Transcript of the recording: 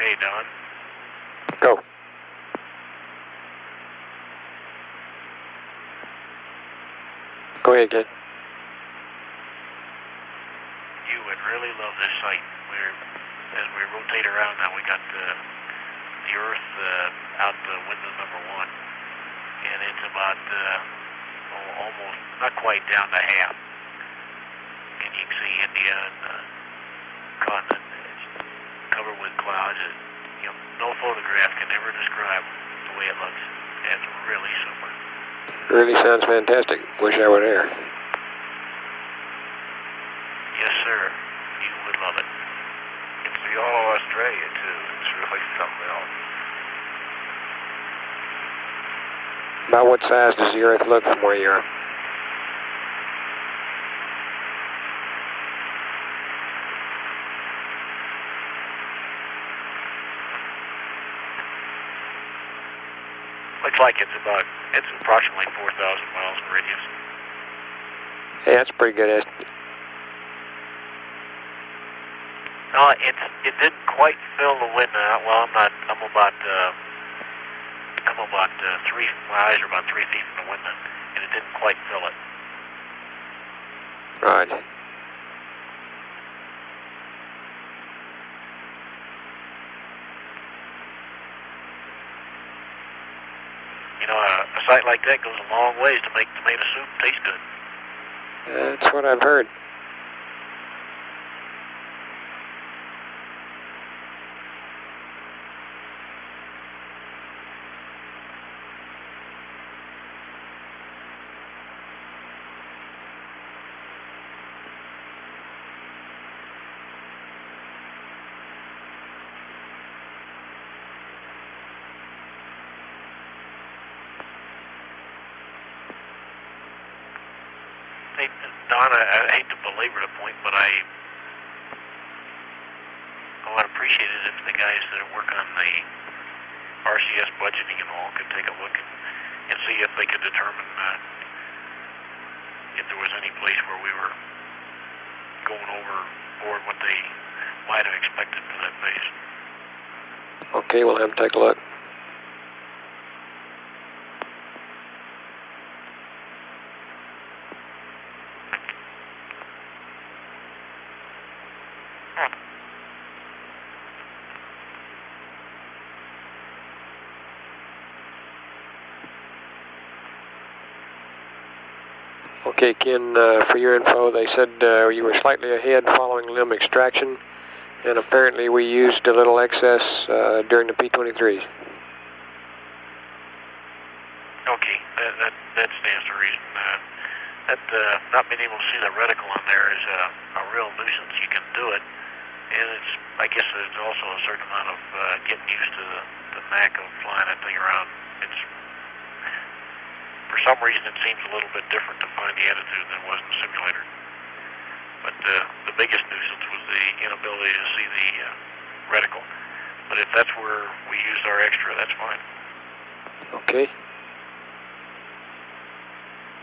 Hey, Don. Go. Go ahead, kid. You would really love this site. As we rotate around now, we got the Earth out the window number 1, and it's about almost, not quite down to half. And you can see India and the continent. It's covered with clouds. No photograph can ever describe the way it looks. It's really super. Really sounds fantastic. Wish I were there. Yes, sir. You would love it. It's the all of Australia, too. It's really something else. About what size does the Earth look from where you are? Looks like it's approximately 4,000 miles in radius. Yeah, that's a pretty good estimate. No, it didn't quite fill the window. Well, I'm about 3. My eyes are about 3 feet from the window, and it didn't quite fill it. Right. A site like that goes a long ways to make tomato soup taste good. That's what I've heard. Hey, Don, I hate to belabor the point, but I would appreciate it if the guys that work on the RCS budgeting and all could take a look and see if they could determine if there was any place where we were going overboard what they might have expected for that base. Okay, we'll have them take a look. Okay, Ken, for your info, they said you were slightly ahead following limb extraction, and apparently we used a little excess during the P-23s. Okay, that stands to reason. Not being able to see the reticle on there is a real nuisance. You can do it, and I guess there's also a certain amount of getting used to the knack of flying that thing around. For some reason, it seems a little bit different to find the attitude than it was in the simulator. But the biggest nuisance was the inability to see the reticle. But if that's where we used our extra, that's fine. Okay.